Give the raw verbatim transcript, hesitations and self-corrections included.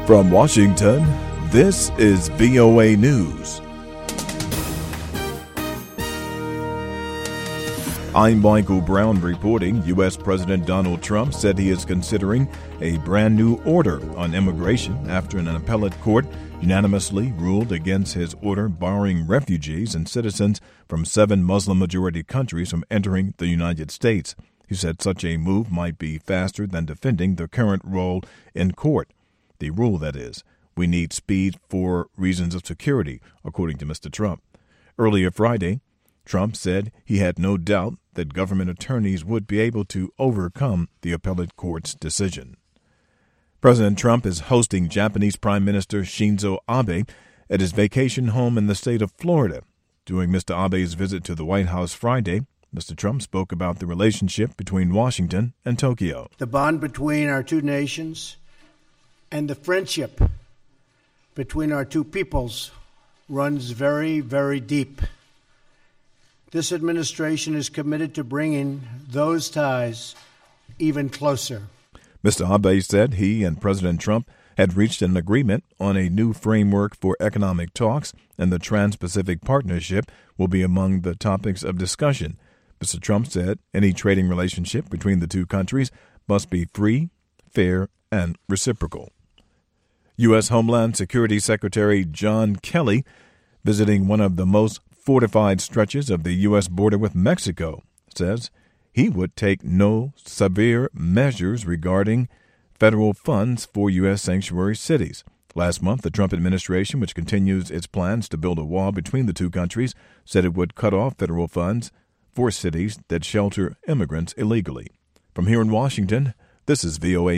From Washington, this is V O A News. I'm Michael Brown reporting. U S. President Donald Trump said he is considering a brand new order on immigration after an appellate court unanimously ruled against his order barring refugees and citizens from seven Muslim-majority countries from entering the United States. He said such a move might be faster than defending the current role in court. The rule, that is. We need speed for reasons of security, according to Mister Trump. Earlier Friday, Trump said he had no doubt that government attorneys would be able to overcome the appellate court's decision. President Trump is hosting Japanese Prime Minister Shinzo Abe at his vacation home in the state of Florida. During Mister Abe's visit to the White House Friday, Mister Trump spoke about the relationship between Washington and Tokyo. The bond between our two nations and the friendship between our two peoples runs very, very deep. This administration is committed to bringing those ties even closer. Mister Abe said he and President Trump had reached an agreement on a new framework for economic talks, and the Trans-Pacific Partnership will be among the topics of discussion. Mister Trump said any trading relationship between the two countries must be free, fair, and reciprocal. U S. Homeland Security Secretary John Kelly, visiting one of the most fortified stretches of the U S border with Mexico, says he would take no severe measures regarding federal funds for U S sanctuary cities. Last month, the Trump administration, which continues its plans to build a wall between the two countries, said it would cut off federal funds for cities that shelter immigrants illegally. From here in Washington, this is V O A